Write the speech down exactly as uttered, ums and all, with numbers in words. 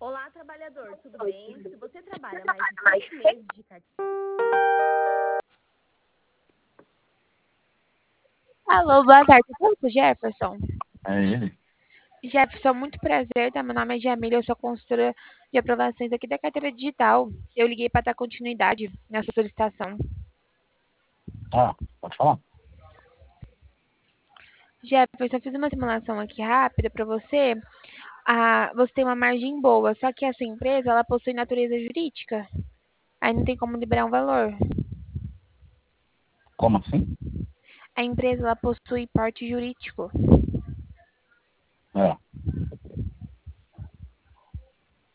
Olá, trabalhador, tudo bem? Se você trabalha mais de seis meses de carteira... Alô, boa tarde. Eu falo com o Jefferson. É ele? Jefferson, muito prazer, tá? Meu nome é Jamila, eu sou consultora de aprovações aqui da carteira digital. Eu liguei para dar continuidade nessa solicitação. Ah, pode falar. Jefferson, eu fiz uma simulação aqui rápida para você. Ah, você tem uma margem boa, só que essa empresa, ela possui natureza jurídica. Aí não tem como liberar um valor. Como assim? A empresa, ela possui porte jurídico. É.